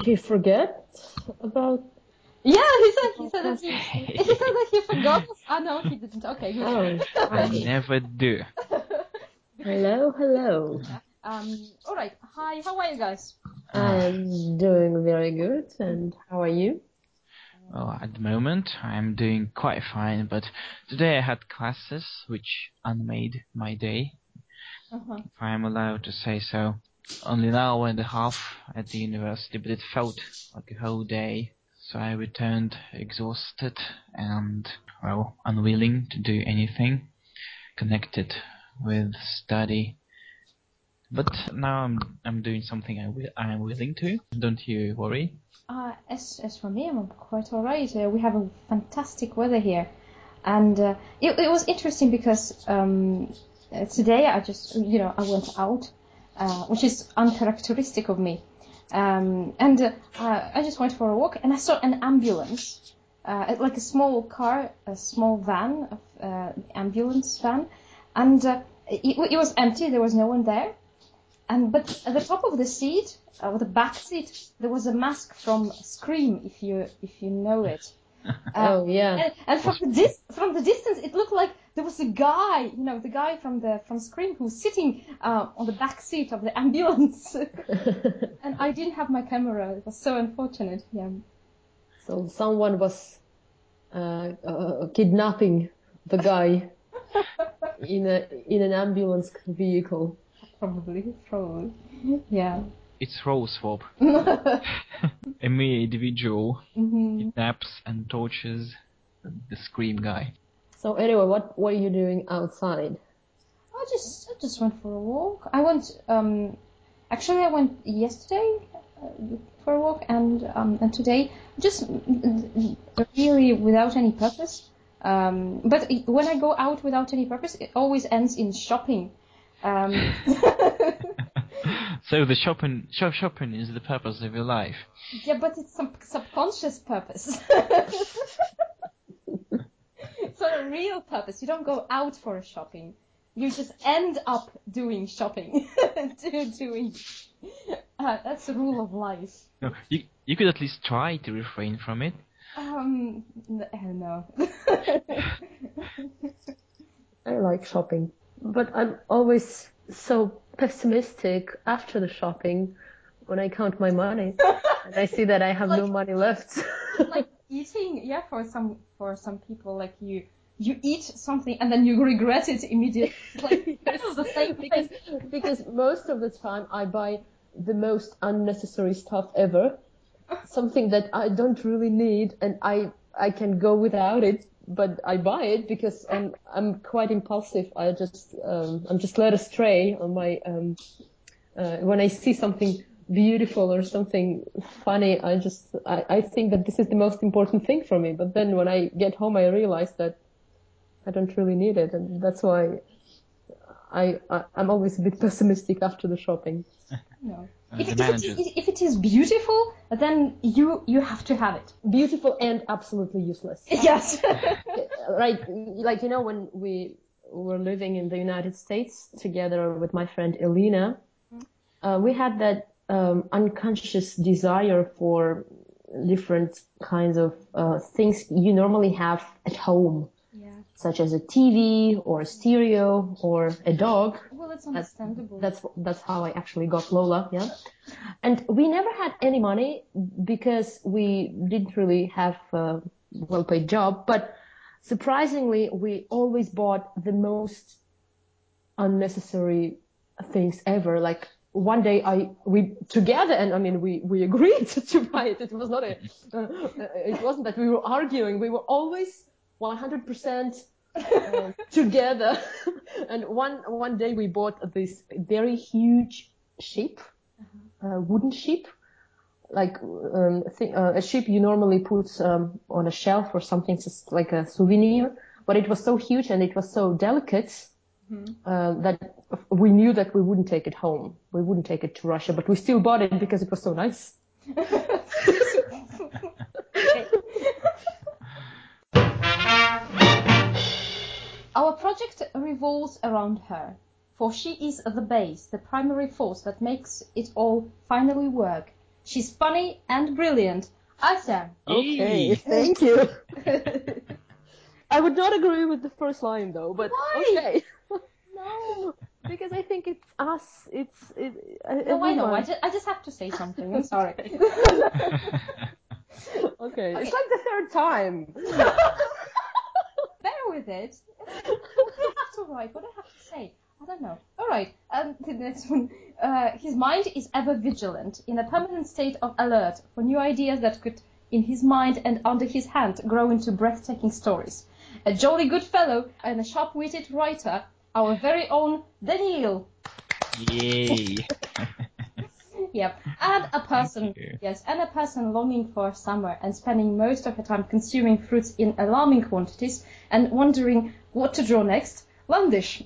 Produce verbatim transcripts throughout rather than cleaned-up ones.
he forget about? Yeah, he said he said that he, he said that he forgot. Ah, no, he didn't. Okay, good. Oh, I never do. hello, hello. Um. All right. Hi. How are you guys? I'm doing very good, and how are you? Well, at the moment, I'm doing quite fine, but today I had classes which unmade my day, Uh-huh. if I'm allowed to say so. Only an hour and a half at the university, but it felt like a whole day. So I returned exhausted and, well, unwilling to do anything connected with study. But now I'm I'm doing something I will, I'm willing to. Don't you worry? Uh, as as for me, I'm quite all right. Uh, we have a fantastic weather here, and uh, it it was interesting because um, uh, today I just you know I went out, uh, which is uncharacteristic of me, um, and uh, I just went for a walk and I saw an ambulance, uh, like a small car, a small van, uh, ambulance van, and uh, it, it was empty. There was no one there. And but at the top of the seat, uh, the back seat, there was a mask from Scream, if you if you know it. Uh, Oh, yeah. And, and from the dis- from the distance, it looked like there was a guy, you know, the guy from the from Scream who was sitting uh, on the back seat of the ambulance. And I didn't have my camera. It was so unfortunate. Yeah. So someone was uh, uh, kidnapping the guy in a in an ambulance vehicle. Probably, probably. Yeah. It's role swap. A mere individual Mm-hmm. kidnaps and tortures the Scream guy. So anyway, what were you doing outside? I just I just went for a walk. I went um actually I went yesterday uh, for a walk and um and today just really without any purpose. Um, but it, when I go out without any purpose, it always ends in shopping. Um, So the shopping shop shopping is the purpose of your life. yeah, but it's some subconscious purpose. It's not a real purpose. You don't go out for a shopping. You just end up doing shopping. Do, doing. Uh, that's the rule of life. No, you you could at least try to refrain from it. Um, I don't know. I like shopping, but I'm always so pessimistic after the shopping when I count my money and I see that I have Like- no money left. Like eating, yeah, for some for some people, like you you eat something and then you regret it immediately. Like this is the same thing. because, because most of the time I buy the most unnecessary stuff ever, something that I don't really need and I I can go without it, but I buy it because I'm I'm quite impulsive. I just um, I'm just led astray on my um, uh, when I see something beautiful or something funny, I just I, I think that this is the most important thing for me. But then when I get home, I realize that I don't really need it, and that's why I, I I'm always a bit pessimistic after the shopping. No. Uh, If, the if, it managers. is, if it is beautiful, then you you have to have it. Beautiful and absolutely useless. Yes. Right, like you know when we were living in the United States together with my friend Elena, uh, we had that um, unconscious desire for different kinds of uh, things you normally have at home, Yeah. such as a T V or a stereo or a dog. Well, it's That's understandable. that's that's how I actually got Lola, yeah. And we never had any money because we didn't really have a well-paid job, but surprisingly, we always bought the most unnecessary things ever. Like one day I we together and I mean we we agreed to buy it. It was not a uh, it wasn't that we were arguing. We were always one hundred percent uh, together. And one one day we bought this very huge ship, uh, wooden ship, like um, th- uh, a ship you normally put um, on a shelf or something, just like a souvenir. But it was so huge and it was so delicate Mm-hmm. uh, that we knew that we wouldn't take it home. We wouldn't take it to Russia, but we still bought it because it was so nice. Our project revolves around her, for she is the base, the primary force that makes it all finally work. She's funny and brilliant. Aysen. Okay, Yay. thank you. I would not agree with the first line though, but Why? okay. No. Because I think it's us. It's it. uh, No, I know. I everyone. just, I just have to say something. I'm sorry. Okay, it's like the third time. Bear with it. What do I have to write? What do I have to say? I don't know. All right. Um, the next one. Uh, his mind is ever vigilant, in a permanent state of alert for new ideas that could, in his mind and under his hand, grow into breathtaking stories. A jolly good fellow and a sharp-witted writer, our very own Daniil. Yay. Yep. And a person, Thank you. yes, and a person longing for summer and spending most of her time consuming fruits in alarming quantities and wondering what to draw next. Landish.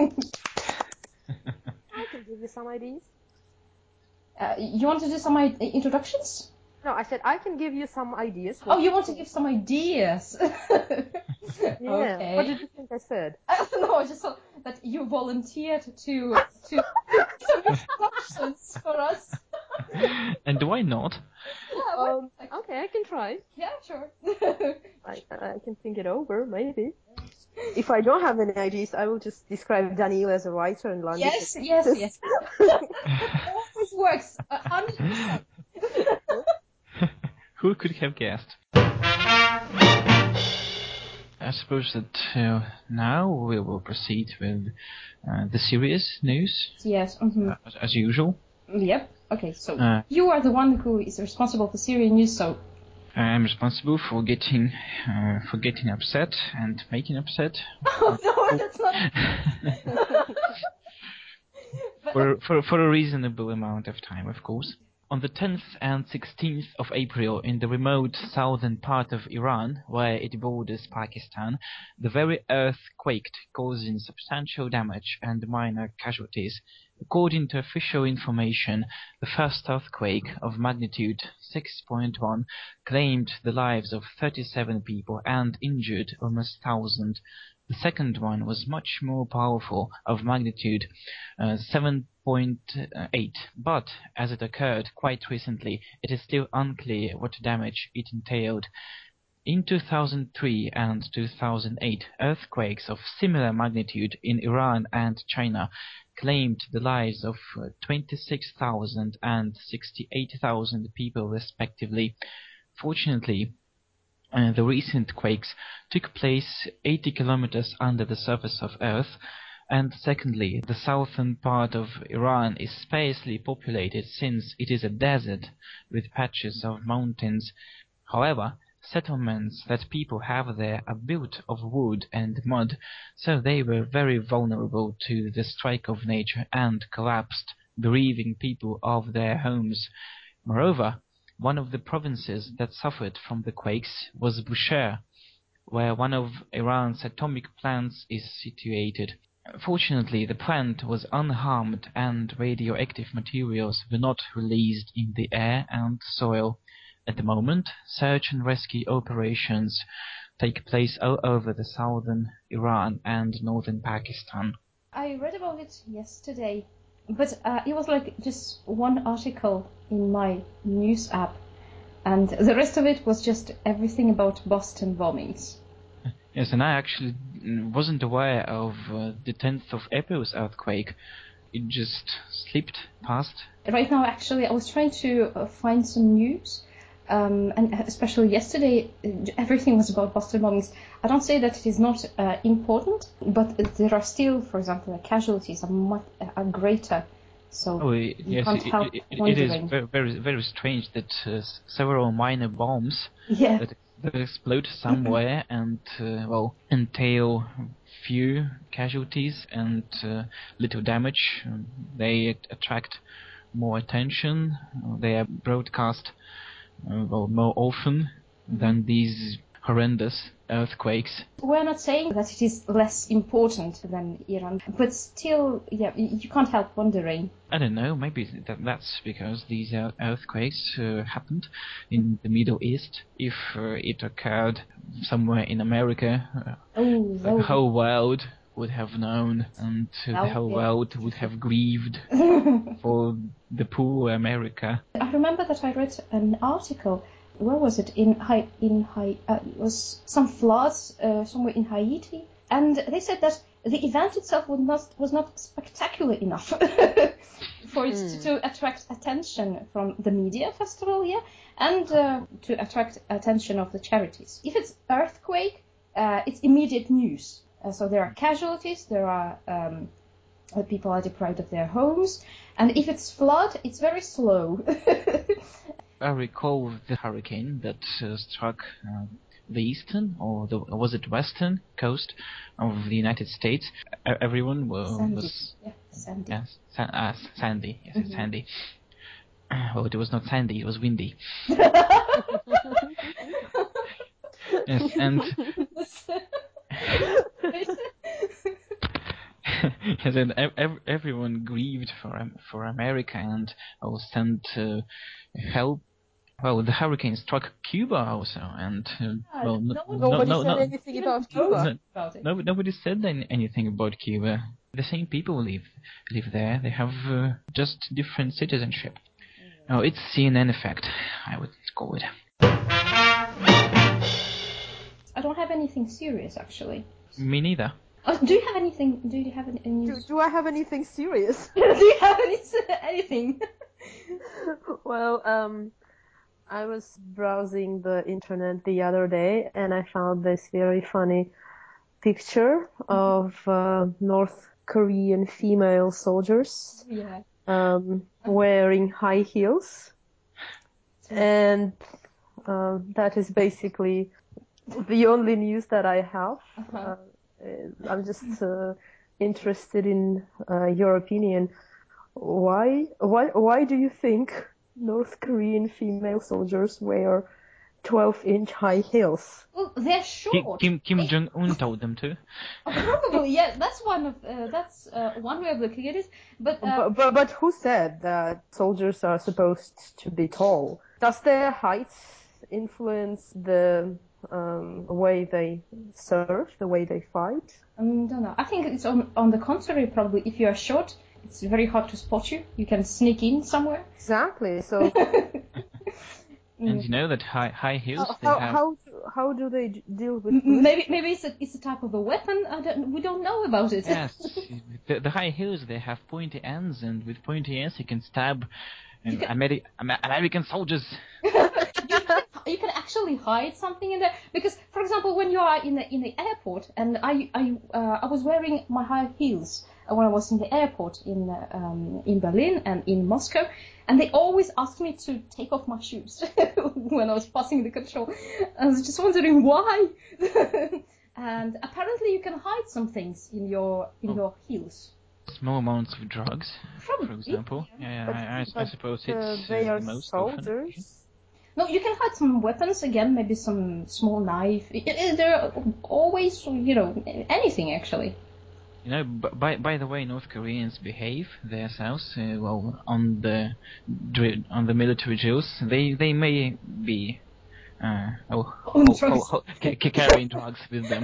I can give you some ideas. uh, you want to do some I- introductions? No, I said I can give you some ideas. Oh, you want to give some ideas? Yeah. Okay. What did you think I said? I don't know. I just thought that you volunteered to to some introductions for us. And why not? Yeah. What? Um. Okay, I can try. Yeah. Sure. I I can think it over, maybe. If I don't have any ideas, I will just describe Daniil as a writer and Landish. Yes. Yes. Yes. Always works. A hundred percent. Who could have guessed? I suppose that uh, now we will proceed with uh, the serious news, Yes. Mm-hmm. uh, as, as usual. Yep. Okay. So Uh, you are the one who is responsible for Syrian news. So I'm responsible for getting uh, for getting upset and making upset. oh no, that's not. for, for for a reasonable amount of time, of course. On the tenth and sixteenth of April, in the remote southern part of Iran, where it borders Pakistan, the very earth quaked, causing substantial damage and minor casualties. According to official information, the first earthquake, of magnitude six point one, claimed the lives of thirty-seven people and injured almost one thousand. The second one was much more powerful, of magnitude uh, seven point eight, but as it occurred quite recently, it is still unclear what damage it entailed. In two thousand three and two thousand eight, earthquakes of similar magnitude in Iran and China claimed the lives of twenty-six thousand and sixty-eight thousand people respectively. Fortunately, Uh, the recent quakes took place eighty kilometers under the surface of Earth, and secondly, the southern part of Iran is sparsely populated since it is a desert with patches of mountains. However, settlements that people have there are built of wood and mud, so they were very vulnerable to the strike of nature and collapsed, bereaving people of their homes. Moreover, one of the provinces that suffered from the quakes was Bushehr, where one of Iran's atomic plants is situated. Fortunately, the plant was unharmed and radioactive materials were not released in the air and soil. At the moment, search and rescue operations take place all over the southern Iran and northern Pakistan. I read about it yesterday, but uh, it was like just one article in my news app, and the rest of it was just everything about Boston bombings. Yes, and I actually wasn't aware of uh, the tenth of April's earthquake. It just slipped past. Right now, actually, I was trying to uh, find some news, um, and especially yesterday, everything was about Boston bombings. I don't say that it is not uh, important, but there are still, for example, the casualties are much are greater. So Oh, you yes, can't it, help it, it, it wondering. is very, very, very strange that uh, several minor bombs Yeah. that, that explode somewhere and, uh, well, entail few casualties and uh, little damage. They attract more attention. They are broadcast uh, well, more often than these horrendous earthquakes. We're not saying that it is less important than Iran, but still, yeah, you can't help wondering. I don't know, maybe that that's because these uh, earthquakes uh, happened in the Middle East. If uh, it occurred somewhere in America, uh, Oh, the whole world would have known, and uh, the Oh, whole yeah. world would have grieved for the poor America. I remember that I read an article. Where was it? In Hai, in Hai, uh, it was some floods uh, somewhere in Haiti, and they said that the event itself was not was not spectacular enough for it to, to attract attention from the media, first of all, yeah, and uh, to attract attention of the charities. If it's earthquake, uh, it's immediate news. Uh, so there are casualties, there are um, uh, people are deprived of their homes, and if it's flood, it's very slow. I recall the hurricane that uh, struck uh, the eastern, or the, was it western coast of the United States. Uh, everyone uh, Sandy. was... Yeah, Sandy. Yes, Sa- uh, Sandy. Yes, it's Mhm. Sandy. Well, it was not Sandy, it was windy. Yes, and... yes, and ev- everyone grieved for um, for America, and I was sent uh, help. Well, the hurricane struck Cuba also, and uh, Ah, well, no, no one- no, Nobody no, said no, anything Even about joked Cuba. no, about it. no, nobody said any, anything about Cuba. The same people live live there. They have uh, just different citizenship. Oh, it's C N N effect, I would call it. I don't have anything serious, actually. Me neither. Oh, do you have anything? Do you have any Do, news? do I have anything serious? Do you have any, anything? Well, um, I was browsing the internet the other day and I found this very funny picture of uh, North Korean female soldiers Yeah. um, wearing high heels. And uh, that is basically the only news that I have. Uh-huh. Uh, I'm just uh, interested in uh, your opinion. Why, why, why do you think North Korean female soldiers wear twelve-inch high heels? Well, they're Kim, short. Kim, Kim They- Jong Un told them to. Oh, probably, yeah. That's one of uh, that's uh, one way of looking at it. But, uh, But, but, but who said that soldiers are supposed to be tall? Does their height influence the um, way they serve, the way they fight? I don't know. I think it's on on the contrary. Probably, if you are short, it's very hard to spot you. You can sneak in somewhere. Exactly. So And you know that high high heels, how, they how, have... how, how do they d- deal with M- blisters? maybe maybe it's a it's a type of a weapon. I don't. We don't know about it. Yes, the, the high heels, they have pointy ends, and with pointy ends you can stab You uh, can- Ameri- Amer- American soldiers. you, can, you can actually hide something in there because, for example, when you are in the in the airport, and I I uh, I was wearing my high heels when I was in the airport in uh, um, in Berlin and in Moscow, and they always asked me to take off my shoes when I was passing the control. I was just wondering why. And apparently, you can hide some things in your in Oh. your heels. Small amounts of drugs, Probably, for example. yeah. Yeah, But, I, I, I but, suppose uh, it's they uh, are the most often. soldiers. No, you can hide some weapons again, maybe some small knife. It, it, there are always, you know, anything actually. You know, b- by by the way, North Koreans behave themselves uh, well on the dri- on the military drills. They they may be uh, oh, On ho- drugs. ho- ho- ca- ca- carrying drugs with them.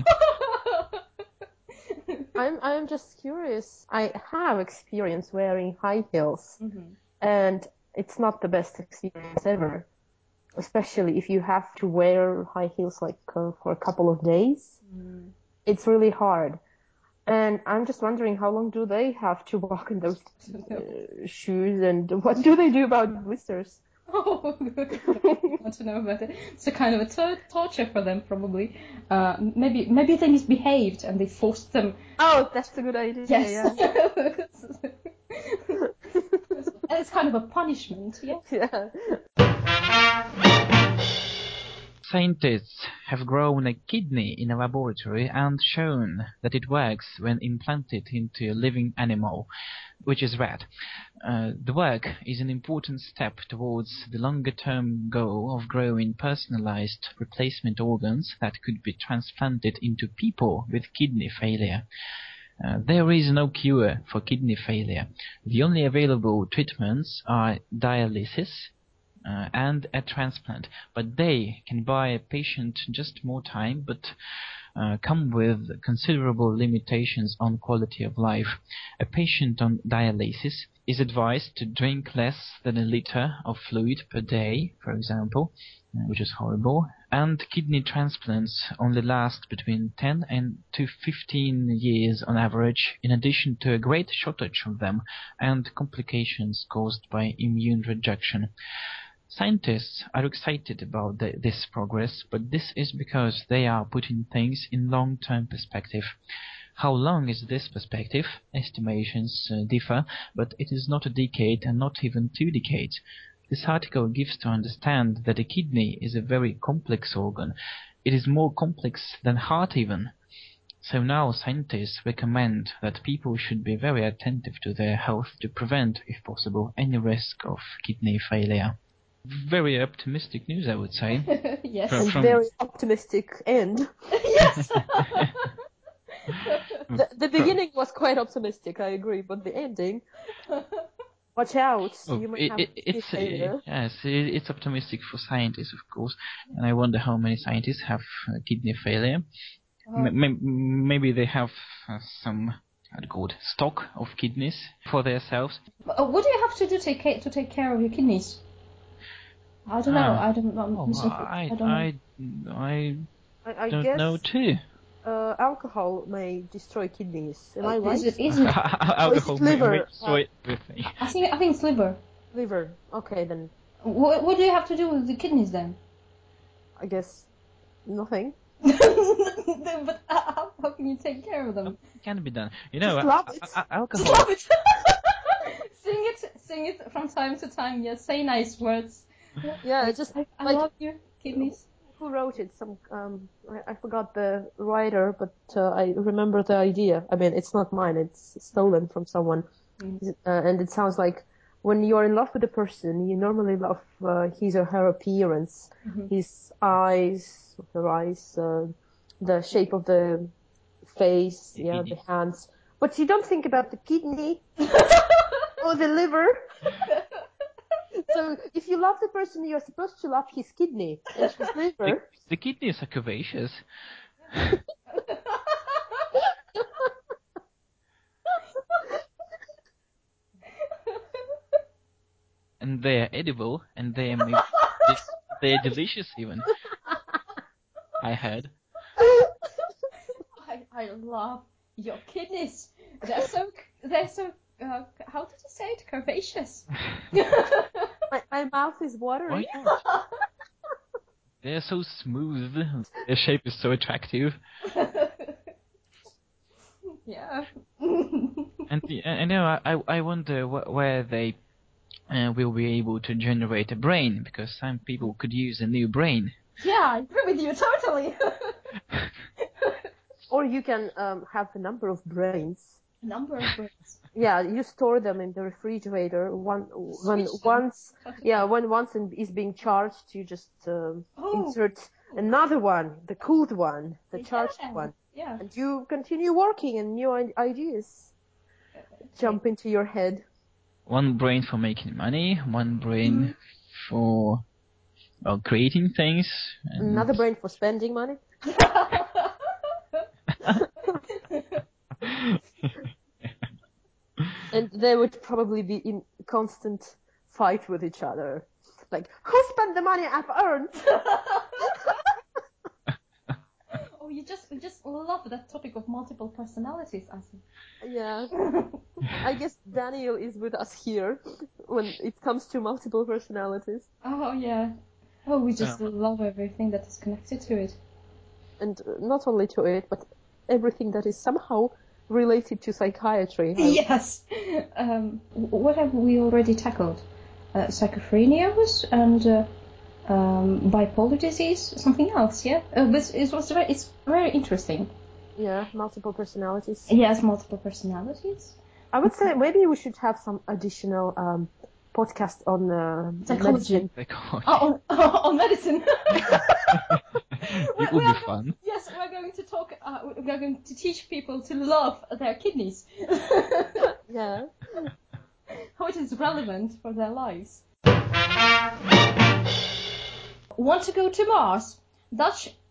I'm I'm just curious. I have experience wearing high heels, Mhm. and it's not the best experience ever. Especially if you have to wear high heels like uh, for a couple of days. Mm. It's really hard. And I'm just wondering how long do they have to walk in those uh, shoes, and what do they do about blisters? Oh, good. I want to know about it. It's a kind of a tor- torture for them, probably. Uh, maybe maybe they misbehaved and they forced them. Oh, that's a good idea. Yes. Yeah. And it's kind of a punishment, yeah. Yeah. Scientists have grown a kidney in a laboratory and shown that it works when implanted into a living animal, which is rat. Uh, the work is an important step towards the longer-term goal of growing personalized replacement organs that could be transplanted into people with kidney failure. Uh, there is no cure for kidney failure. The only available treatments are dialysis uh, and a transplant, but they can buy a patient just more time, but uh, come with considerable limitations on quality of life. A patient on dialysis is advised to drink less than a liter of fluid per day, for example, which is horrible, and kidney transplants only last between ten and to fifteen years on average, in addition to a great shortage of them and complications caused by immune rejection. Scientists are excited about the, this progress, but this is because they are putting things in long-term perspective. How long is this perspective? Estimations uh, differ, but it is not a decade and not even two decades. This article gives to understand that a kidney is a very complex organ. It is more complex than heart even. So now scientists recommend that people should be very attentive to their health to prevent, if possible, any risk of kidney failure. Very optimistic news, I would say. Yes. From, And from... very optimistic end. Yes. the, the beginning was quite optimistic, I agree, but the ending... Watch out! Oh, you might it, have it, it's failure. uh, yes, it, it's optimistic for scientists, of course, and I wonder how many scientists have uh, kidney failure. Oh. M- m- maybe they have uh, some how to call it, stock of kidneys for themselves. Uh, what do you have to do take ca- to take care of your kidneys? I don't know. Ah. I don't know. Oh, I, I don't know. I, I, I, I don't guess know too. uh, alcohol may destroy kidneys. Am I Uh, right? Is it, isn't it? Alcohol it may, liver? may destroy everything. I think I think it's liver. Liver. Okay, then What, what do you have to do with the kidneys then? I guess nothing. But how, how can you take care of them? It can be done. You know, Just love a- it. a- alcohol. Just love it. Sing it, sing it from time to time. Yes, say nice words. Yeah, just I, I like love your kidneys. who wrote it? Some um, I, I forgot the writer, but uh, I remember the idea. I mean, it's not mine; it's stolen from someone, Mm. uh, and it sounds like when you're in love with a person, you normally love uh, his or her appearance, Mhm. his eyes, her eyes, uh, the shape of the face, yeah, the hands, but you don't think about the kidney or the liver. So if you love the person, you're supposed to love his kidney and his The, liver. the kidneys are curvaceous. And they are edible, and they are maybe, they are delicious even. I heard. I, I love your kidneys. They're so they're so uh, how did you say it? Curvaceous. My, my mouth is watering. Why not? They are so smooth. Their shape is so attractive. Yeah. And the, I know I I wonder wh- where they uh, will be able to generate a brain, because some people could use a new brain. Yeah, I agree with you totally. Or you can um, have a number of brains. Number of brains. Yeah, you store them in the refrigerator. One when Switch them. once, yeah, when once in, is being charged, you just um, Oh. insert another one, the cooled one, the Yeah. charged one, Yeah. and you continue working, and new i- ideas jump into your head. One brain for making money, one brain Mm. for well, creating things. And Another brain for spending money. And they would probably be in constant fight with each other. Like, who spent the money I've earned? Oh, you just you just love that topic of multiple personalities, Asi. Yeah. I guess Daniel is with us here when it comes to multiple personalities. Oh yeah. Oh, we just Um, love everything that is connected to it. And not only to it, but everything that is somehow related to psychiatry. Yes. Um, what have we already tackled? Uh, schizophrenia was and uh, um, bipolar disease, something else. Yeah. Uh, this it was very, it's very interesting. Yeah, multiple personalities. Yes, multiple personalities. I would say maybe we should have some additional um, podcast on uh, Psychology. medicine. psychology. Oh, on, on medicine. It would be fun. Yes, we're going to talk. Uh, we're going to teach people to love their kidneys. Yeah. How it is relevant for their lives. Want to go to Mars? Dutch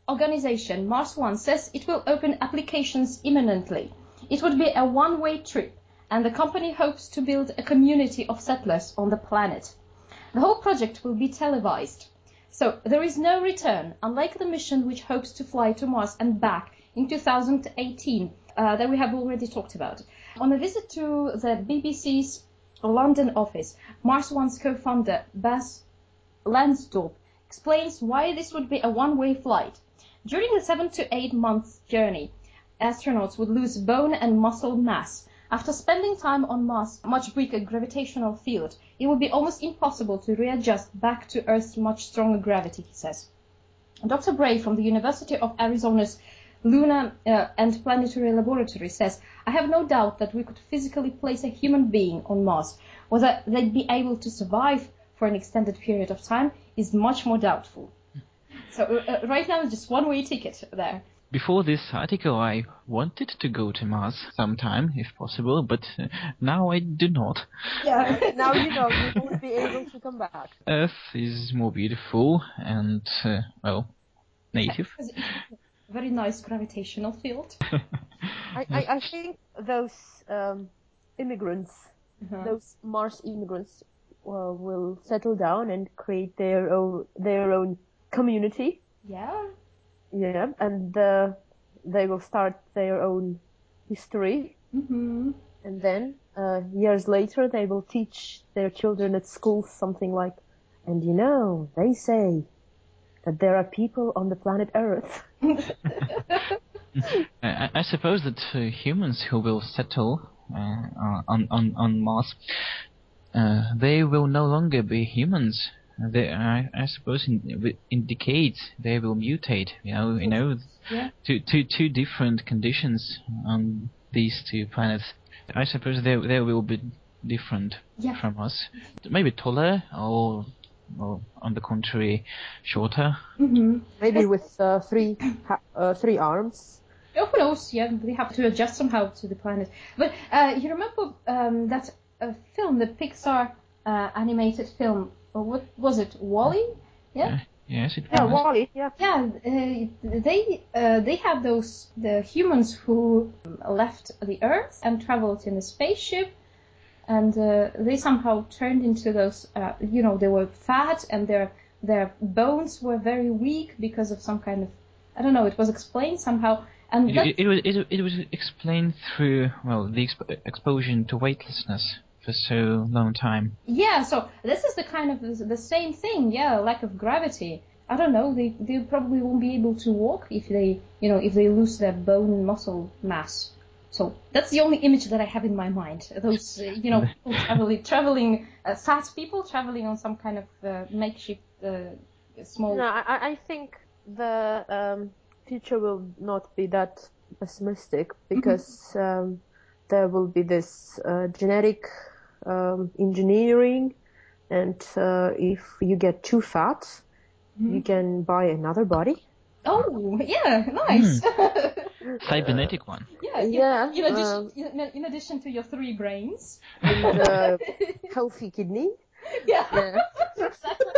organization, Mars One, says it will open applications imminently. It would be a one-way trip, and the company hopes to build a community of settlers on the planet. The whole project will be televised. So there is no return, unlike the mission which hopes to fly to Mars and back in two thousand eighteen, uh, that we have already talked about. On a visit to the B B C's London office, Mars One's co-founder, Bas Lansdorp, explains why this would be a one-way flight. During the seven to eight months journey, astronauts would lose bone and muscle mass. After spending time on Mars' much weaker gravitational field, it would be almost impossible to readjust back to Earth's much stronger gravity, he says. Doctor Bray from the University of Arizona's Lunar uh, and Planetary Laboratory says, I have no doubt that we could physically place a human being on Mars. Whether they'd be able to survive for an extended period of time is much more doubtful. So uh, right now it's just one-way ticket there. Before this article, I wanted to go to Mars sometime, if possible, but uh, now I do not. Yeah, now you know you won't be able to come back. Earth is more beautiful and, uh, well, native. Very nice gravitational field. I, I, I think those um, immigrants, uh-huh. those Mars immigrants, uh, will settle down and create their own their own community. Yeah. Yeah, and uh, they will start their own history. Mm-hmm. And then, uh, years later, they will teach their children at school something like, and you know, they say that there are people on the planet Earth. I, I suppose that uh, humans who will settle uh, on, on, on Mars, uh, they will no longer be humans. They, I, I suppose, in, indicates they will mutate. You know, you know, yeah. two, two, two different conditions on these two planets. I suppose they, they will be different yeah. from us. Maybe taller, or, or on the contrary, shorter. Mm-hmm. Maybe with uh, three, uh, three arms. Oh, who knows? Yeah, they have to adjust somehow to the planet. But uh, you remember um, that uh, film, the Pixar uh, animated film? What was it, WALL-E? Yeah. Uh, yes, it was. Yeah, WALL-E. Yeah. Yeah. Uh, they uh, they had those the humans who left the Earth and traveled in a spaceship, and uh, they somehow turned into those. Uh, you know, they were fat and their their bones were very weak because of some kind of, I don't know. It was explained somehow. And it, it, it was it, it was explained through well the exp- exposure to weightlessness for so long time. Yeah, so this is the kind of the, the same thing. Yeah, lack of gravity. I don't know. They they probably won't be able to walk if they you know if they lose their bone and muscle mass. So that's the only image that I have in my mind. Those uh, you know people traveling traveling uh, fat people traveling on some kind of uh, makeshift uh, small. No, I I think the um, future will not be that pessimistic because mm-hmm. um, there will be this uh, genetic um, engineering, and uh, if you get too fat, mm-hmm. you can buy another body. Oh, yeah, nice. Mm. Cybernetic one. Yeah, in, yeah. In addition, um, in, in addition to your three brains. And uh, healthy kidney. Yeah, yeah. exactly.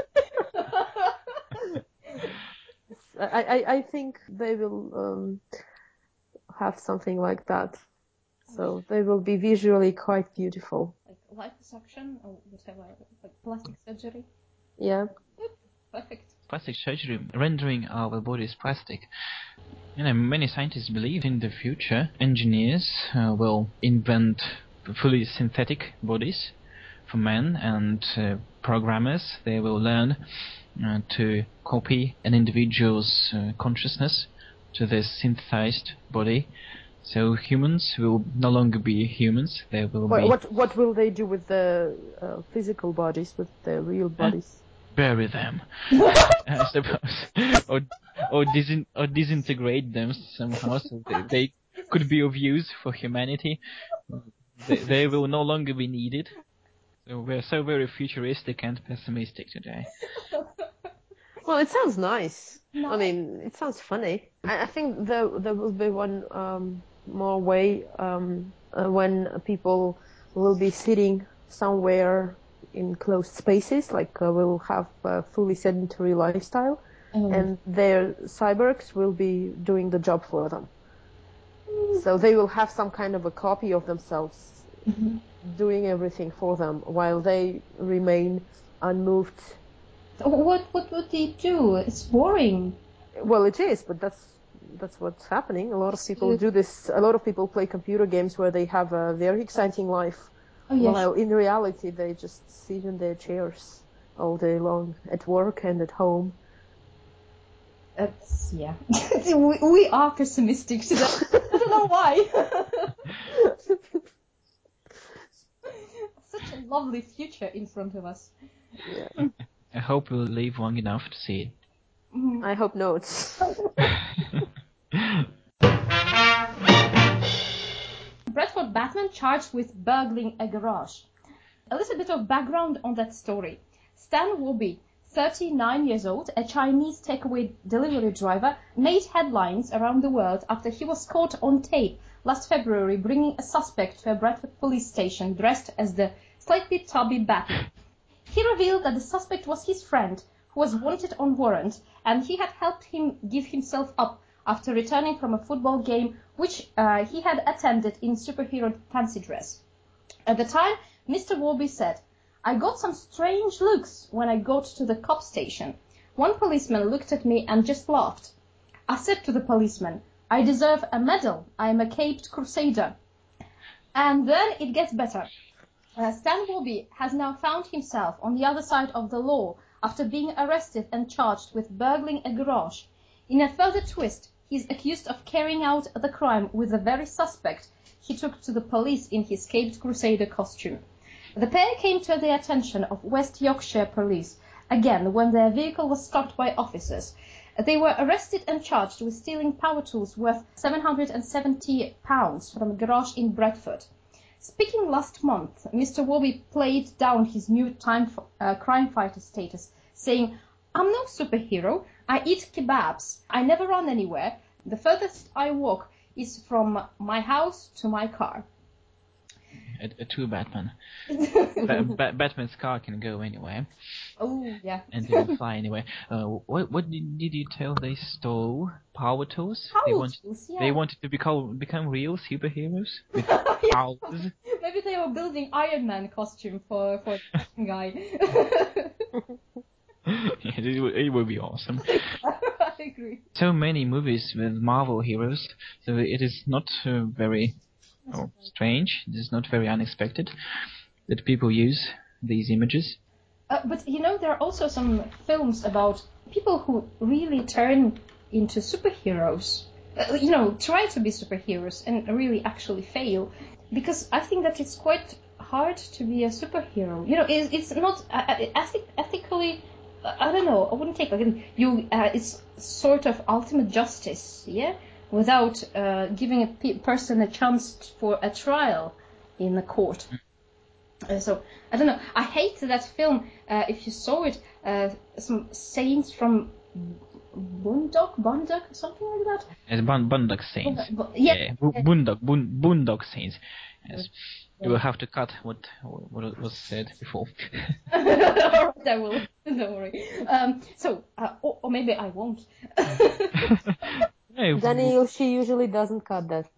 I, I, I think they will um, have something like that. So they will be visually quite beautiful. Like liposuction or whatever, like plastic surgery? Yeah. Perfect. Plastic surgery, rendering our bodies plastic. You know, many scientists believe in the future engineers uh, will invent fully synthetic bodies for men, and uh, programmers, they will learn uh, to copy an individual's uh, consciousness to this synthesized body. So humans will no longer be humans. They will what, be. What what will they do with the uh, physical bodies, with the real bodies? Uh, bury them, I suppose, or or, disin- or disintegrate them somehow, so they, they could be of use for humanity. They, they will no longer be needed. So we're so very futuristic and pessimistic today. Well, it sounds nice. No. I mean, it sounds funny. I, I think there there will be one um, more way um, uh, when people will be sitting somewhere in closed spaces, like uh, we'll have a fully sedentary lifestyle, Oh. and their cyborgs will be doing the job for them. So they will have some kind of a copy of themselves Mm-hmm. doing everything for them while they remain unmoved. What what would they do? It's boring. Well, it is, but that's that's what's happening. A lot of people do this. A lot of people play computer games where they have a very exciting life, Oh yes. while in reality they just sit in their chairs all day long at work and at home. That's yeah. we, we are pessimistic today. I don't know why. Such a lovely future in front of us. Yeah. I hope we'll live long enough to see it. Mm. I hope not. Bradford Batman charged with burgling a garage. A little bit of background on that story. Stan Warby, thirty-nine years old, a Chinese takeaway delivery driver, made headlines around the world after he was caught on tape last February bringing a suspect to a Bradford police station dressed as the slightly tubby Batman. He revealed that the suspect was his friend, who was wanted on warrant, and he had helped him give himself up after returning from a football game which uh, he had attended in superhero fancy dress. At the time, Mister Warby said, "I got some strange looks when I got to the cop station. One policeman looked at me and just laughed. I said to the policeman, 'I deserve a medal. I am a caped crusader.' And then it gets better. Uh, Stan Warby has now found himself on the other side of the law after being arrested and charged with burgling a garage. In a further twist, he is accused of carrying out the crime with the very suspect he took to the police in his caped crusader costume. The pair came to the attention of West Yorkshire police again when their vehicle was stopped by officers. They were arrested and charged with stealing power tools worth seven hundred seventy pounds from a garage in Bradford. Speaking last month, Mister Warby played down his new time uh, crime fighter status, saying, "I'm no superhero. I eat kebabs. I never run anywhere. The furthest I walk is from my house to my car." A, a true Batman. ba- ba- Batman's car can go anywhere. Oh, yeah. And they will fly anywhere. Uh, what what did, did you tell they stole? Power tools? Power they want, tools, yeah. They wanted to become become real superheroes with powers. Maybe they were building Iron Man costume for for the guy. Yeah, it, would, it would be awesome. I agree. So many movies with Marvel heroes, so it is not uh, very oh, strange. It is not very unexpected that people use these images. Uh, but you know, there are also some films about people who really turn into superheroes. Uh, you know, try to be superheroes and really actually fail. Because I think that it's quite hard to be a superhero. You know, it's, it's not uh, ethic, ethically. Uh, I don't know. I wouldn't take like you. Uh, it's sort of ultimate justice, yeah, without uh, giving a pe- person a chance for a trial in the court. Uh, so I don't know. I hate that film. Uh, if you saw it, uh, some saints from Boondock, Boondock, something like that. Yes, Bun- Boondock Saints. Bu- bu- yeah. yeah. Bu- Boondock, Boon- Boondock Saints. Yes. Yeah. You will have to cut what what was said before. Alright, I will. Don't worry. Um, so, uh, or, or maybe I won't. No, Danny, she usually doesn't cut that.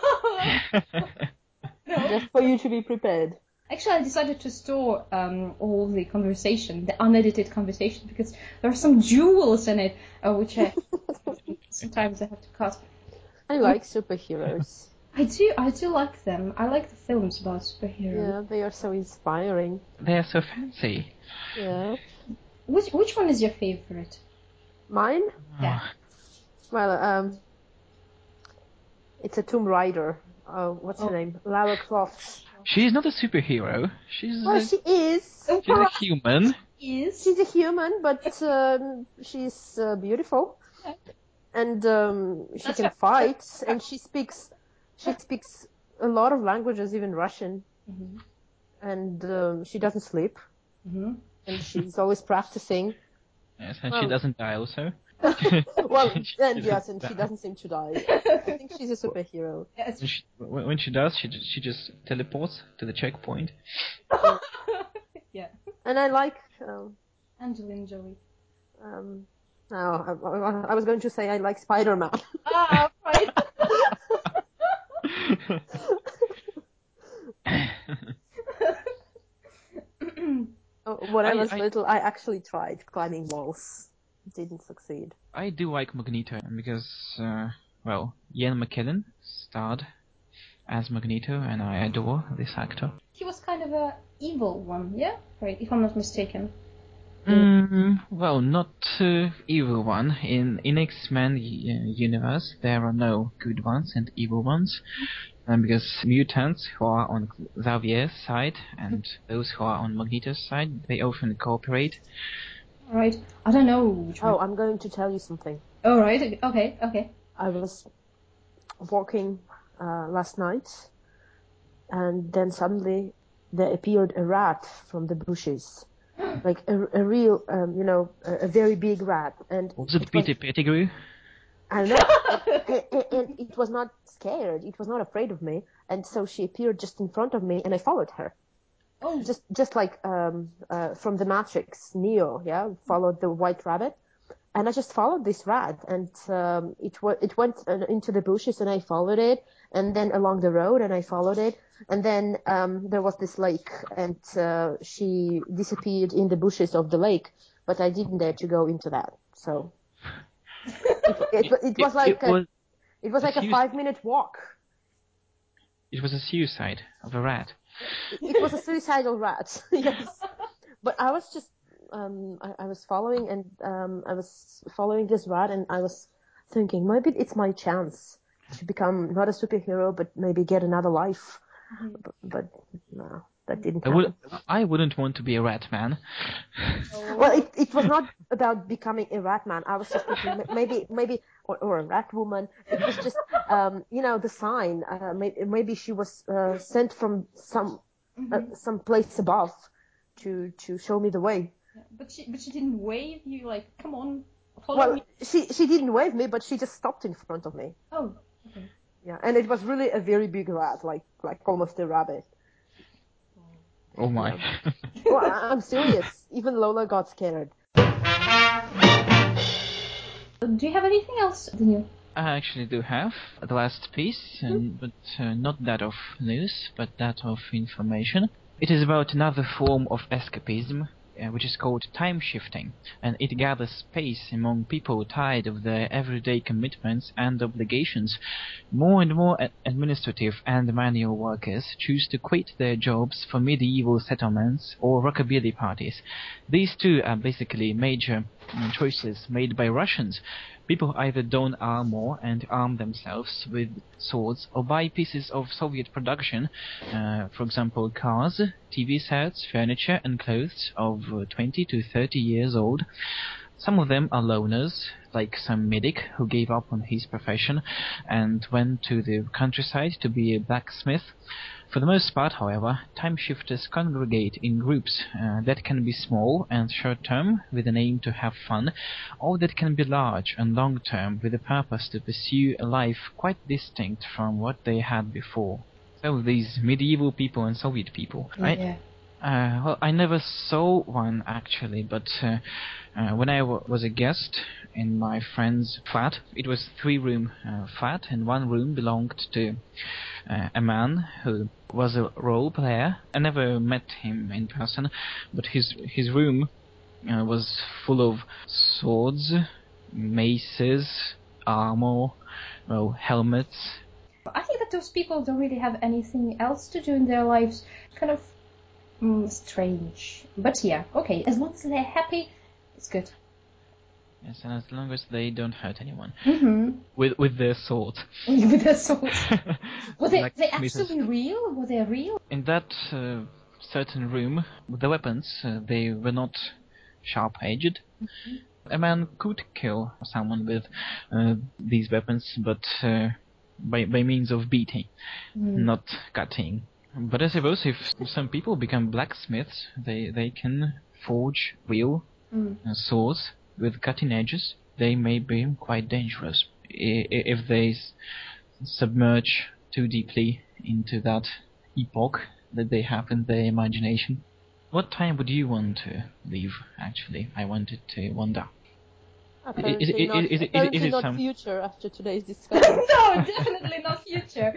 No. Just for you to be prepared. Actually, I decided to store um, all the conversation, the unedited conversation, because there are some jewels in it, uh, which I sometimes I have to cut. I like superheroes. I do, I do like them. I like the films about superheroes. Yeah, they are so inspiring. They are so fancy. Yeah. Which which one is your favorite? Mine? Yeah. Well, um, it's a Tomb Raider. Uh, what's Oh. her name? Lara Croft. She's not a superhero. She's Well, a, she is. she's a human. Is She's a human, but um, she's uh, beautiful, and um, she That's can her- fight, and she speaks. She speaks a lot of languages, even Russian, Mhm. and um, she doesn't sleep, Mhm. and she's always practicing. Yes, and Well- she doesn't die also. Well, She and doesn't yes, and she die. doesn't seem to die. I think she's a superhero. Yes. When she, when when she does, she, ju- she just teleports to the checkpoint. Yeah. And I like um, Angelina Jolie. um, No, I, I, I was going to say I like Spider-Man. Ah, right. When I I, was I little, I actually tried climbing walls. Didn't succeed. I do like Magneto because, uh, well, Ian McKellen starred as Magneto, and I adore this actor. He was kind of a evil one, yeah? Right, if I'm not mistaken. Mm, well, not uh, evil one. In in X-Men uh, universe, there are no good ones and evil ones, um, because mutants who are on Xavier's side and those who are on Magneto's side, they often cooperate. Right, I don't know which one. Oh, I'm going to tell you something. Oh, right, okay, okay. I was walking uh, last night, and then suddenly there appeared a rat from the bushes, like a, a real, um, you know, a, a very big rat. And Was it, it Peter was, Pettigrew? I don't know, and, and, and it was not scared. It was not afraid of me, and so she appeared just in front of me, and I followed her. Oh, Just, just like um, uh, from the Matrix, Neo, yeah, followed the white rabbit. And I just followed this rat, and um, it, w- it went uh, into the bushes, and I followed it, and then along the road, and I followed it, and then um, there was this lake, and uh, she disappeared in the bushes of the lake, but I didn't dare to go into that. So it, it, it was It, like it a, was it was a like a suicide. five minute walk. It was a suicide of a rat. It, it was a suicidal rat, yes. But I was just, um, I, I was following and um, I was following this rat, and I was thinking maybe it's my chance to become not a superhero, but maybe get another life. Mhm. But, but no, that didn't I would. happen. I wouldn't want to be a rat man. Well, it, it was not about becoming a rat man. I was just thinking ma- maybe, maybe, or, or a rat woman. It was just, um, you know, the sign. Uh, maybe, maybe she was uh, sent from some, uh, some place above to to show me the way. Yeah, but she, but she didn't wave you like, come on, follow Well, me. she she didn't wave me, but she just stopped in front of me. Oh, okay. Yeah, and it was really a very big rat, like like almost a rabbit. Oh my. Yeah. Well, I- I'm serious. Even Lola got scared. Do you have anything else, Daniel? I actually do have the last piece, and, but uh, not that of news, but that of information. It is about another form of escapism, uh, which is called time shifting, and it gathers space among people tired of their everyday commitments and obligations. More and more a- administrative and manual workers choose to quit their jobs for medieval settlements or rockabilly parties. These two are basically major mm, choices made by Russians. People either don armor and arm themselves with swords, or buy pieces of Soviet production, uh, for example cars, T V sets, furniture and clothes of uh, twenty to thirty years old. Some of them are loners, like some medic who gave up on his profession and went to the countryside to be a blacksmith. For the most part, however, time-shifters congregate in groups uh, that can be small and short-term with an aim to have fun, or that can be large and long-term with a purpose to pursue a life quite distinct from what they had before. So these medieval people and Soviet people. I, Yeah. uh, well, I never saw one actually, but uh, uh, when I w- was a guest in my friend's flat, it was three-room uh, flat, and one room belonged to uh, a man who was a role player. I never met him in person, but his his room uh, was full of swords, maces, armor, well, helmets. I think that those people don't really have anything else to do in their lives. Kind of mm, strange. But yeah, okay. As long as they're happy, it's good. Yes, and as long as they don't hurt anyone Mm-hmm. with with their swords. With their swords. Were they, Like they smithers. actually real? Were they real? In that uh, certain room, the weapons, uh, they were not sharp-edged. A man could kill someone with uh, these weapons, but uh, by by means of beating, Mm. not cutting. But I suppose if some people become blacksmiths, they they can forge real Mm. uh, swords with cutting edges. They may be quite dangerous I- i- if they s- submerge too deeply into that epoch that they have in their imagination. What time would you want to leave, actually? I wanted to wonder. Apparently Is, is, not, is, is, is, apparently is it not some... future after today's discussion. No, definitely not future.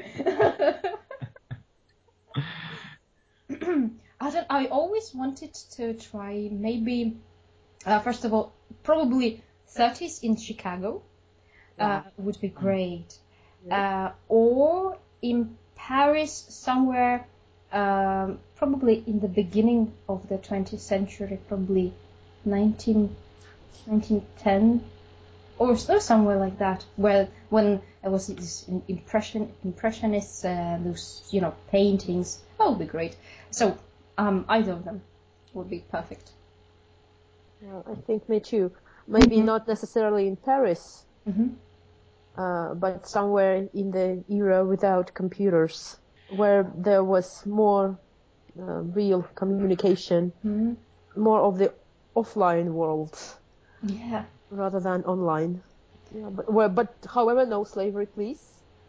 I don't. I always wanted to try maybe, uh, first of all, probably thirties in Chicago uh, would be great, Yeah. uh, or in Paris somewhere, um, probably in the beginning of the twentieth century, probably nineteen, nineteen ten, or so- somewhere like that, where when there was this impression impressionists, uh, those you know paintings. That would be great. So um, either of them would be perfect. Yeah, I think me too. Maybe Mhm. not necessarily in Paris, Mm-hmm. uh, but somewhere in the era without computers, where there was more uh, real communication, Mm-hmm. more of the offline world Yeah. rather than online. Yeah, but well, but however, no slavery, please.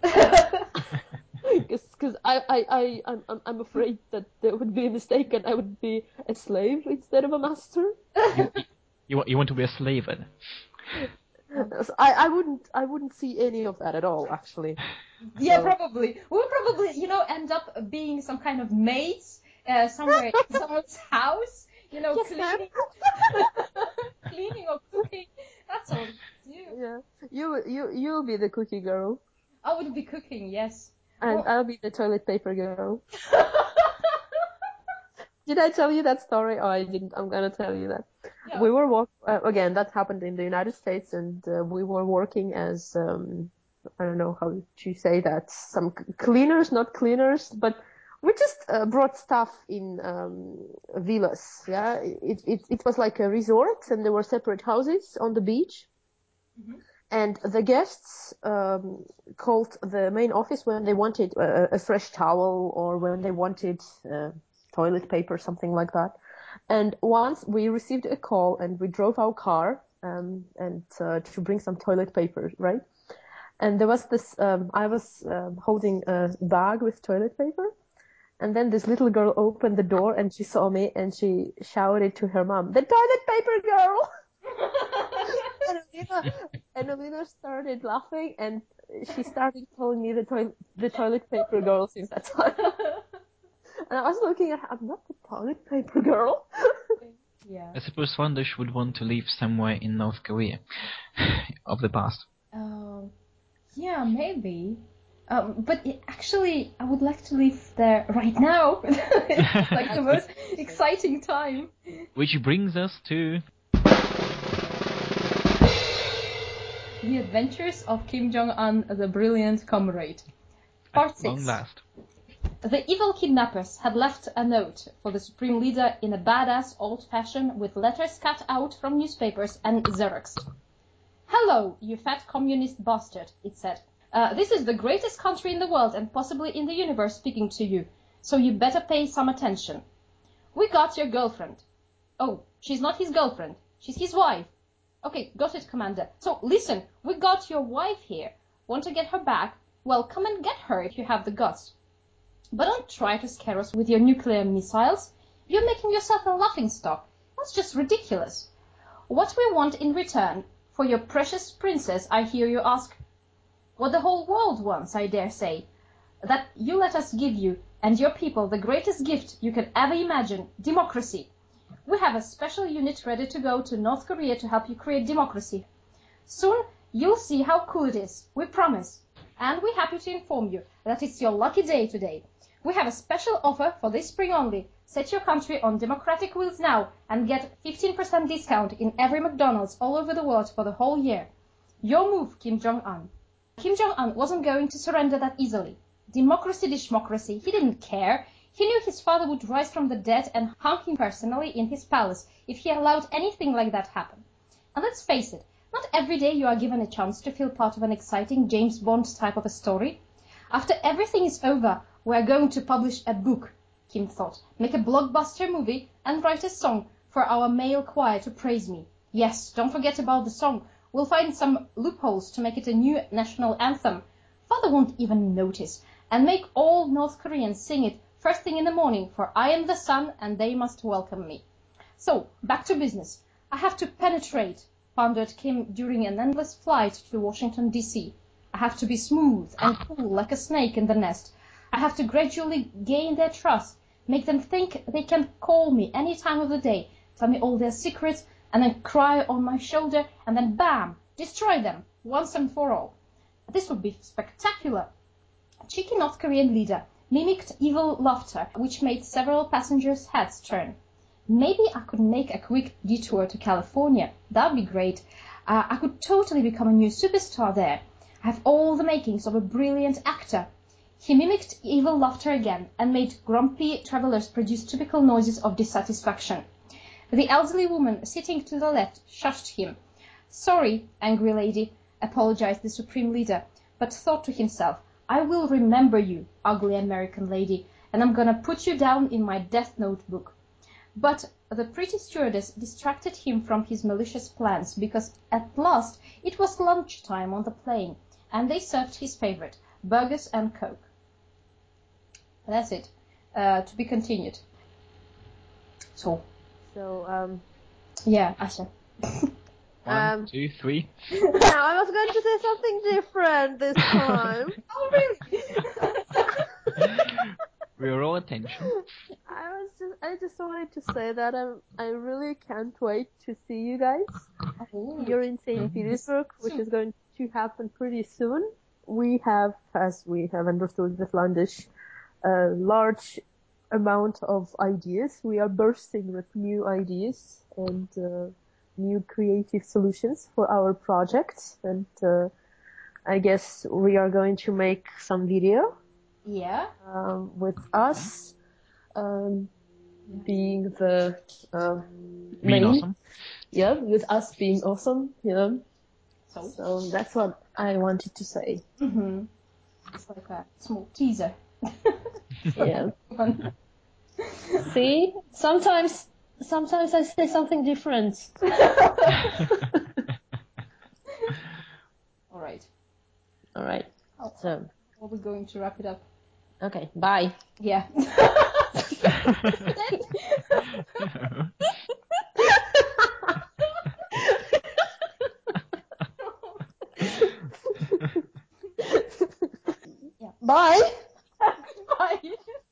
Because I, I, I, I'm, I'm- I'm afraid that there would be a mistake and I would be a slave instead of a master. You, you, you, want, you want to be a slave then? So I, I wouldn't, I wouldn't see any of that at all, actually. Yeah, So- probably. We'll probably, you know, end up being some kind of maids uh, somewhere in someone's house, you know, Yes, ma'am. cleaning, cleaning or cooking. That's all we do. Yeah, you, you, you'll be the cookie girl, I would be cooking, yes. and Or- I'll be the toilet paper girl. Did I tell you that story? Oh, I didn't. I'm gonna tell you that. Yeah. We were walk uh, again. That happened in the United States, and uh, we were working as um, I don't know how to say that. Some c- cleaners, not cleaners, but we just uh, brought stuff in um, villas. Yeah, it, it it was like a resort, and there were separate houses on the beach. Mhm. And the guests um, called the main office when they wanted a, a fresh towel or when they wanted uh, toilet paper, something like that. And once we received a call and we drove our car um, and uh, to bring some toilet paper, right? And there was this, um, I was um, holding a bag with toilet paper. And then this little girl opened the door and she saw me and she shouted to her mom, "The toilet paper girl!" And Alina, and Alina started laughing, and she started calling me the toilet, the toilet paper girl since that time. And I was looking at her, I'm not the toilet paper girl. Yeah. I suppose Vandush would want to live somewhere in North Korea of the past. Um, yeah, maybe. Um, but it, actually, I would like to live there right now. It's like the most exciting time. Which brings us to... The Adventures of Kim Jong-un, the Brilliant Comrade. Part Long six. last. The evil kidnappers had left a note for the Supreme Leader in a badass old fashion with letters cut out from newspapers and Xeroxed. "Hello, you fat communist bastard," it said. Uh, "this is the greatest country in the world and possibly in the universe speaking to you, so you better pay some attention. We got your girlfriend." "Oh, she's not his girlfriend. She's his wife." "Okay, got it, Commander. So, listen, we got your wife here. Want to get her back? Well, come and get her if you have the guts. But don't try to scare us with your nuclear missiles. You're making yourself a laughingstock. That's just ridiculous. What we want in return for your precious princess, I hear you ask? What the whole world wants, I dare say. That you let us give you and your people the greatest gift you can ever imagine, democracy. We have a special unit ready to go to North Korea to help you create democracy. Soon you'll see how cool it is, we promise. And we're happy to inform you that it's your lucky day today. We have a special offer for this spring only. Set your country on democratic wheels now and get fifteen percent discount in every McDonald's all over the world for the whole year. Your move, Kim Jong-un. Kim Jong-un wasn't going to surrender that easily. Democracy, dishmocracy, he didn't care. He knew his father would rise from the dead and hang him personally in his palace if he allowed anything like that happen. And let's face it, not every day you are given a chance to feel part of an exciting James Bond type of a story. After everything is over, we are going to publish a book, Kim thought, make a blockbuster movie, and write a song for our male choir to praise me. Yes, don't forget about the song. We'll find some loopholes to make it a new national anthem. Father won't even notice, and make all North Koreans sing it first thing in the morning, for I am the sun and they must welcome me. So, back to business. I have to penetrate pondered Kim during an endless flight to Washington, D C I have to be smooth and cool like a snake in the nest. I have to gradually gain their trust, make them think they can call me any time of the day, tell me all their secrets, and then cry on my shoulder, and then bam, destroy them once and for all. This would be spectacular. A cheeky North Korean leader mimicked evil laughter, which made several passengers' heads turn. Maybe I could make a quick detour to California. That would be great. Uh, I could totally become a new superstar there. I have all the makings of a brilliant actor. He mimicked evil laughter again and made grumpy travelers produce typical noises of dissatisfaction. The elderly woman sitting to the left shushed him. Sorry, angry lady, apologized the supreme leader, but thought to himself, I will remember you, ugly American lady, and I'm gonna put you down in my death notebook. But the pretty stewardess distracted him from his malicious plans because at last it was lunchtime on the plane, and they served his favorite, burgers and Coke. That's it. Uh, to be continued. So. So, um... Yeah, Asha. One, Um, two, three. Now I was going to say something different this time. Oh, really? We are all attention. I was just, I just wanted to say that I'm, I really can't wait to see you guys Oh. here in Saint Petersburg, which is going to happen pretty soon. We have, as we have understood with Landish, a large amount of ideas. We are bursting with new ideas and uh, new creative solutions for our project. And uh, I guess we are going to make some video. Yeah. Um, with us um, being the uh, Being main, awesome. yeah, with us being awesome, yeah. So. So that's what I wanted to say. Mm-hmm. It's like a small teaser. Yeah. See, sometimes, sometimes I say something different. All right. All right. Oh, So. are we going to wrap it up? Okay. Bye. Yeah. Bye. Bye.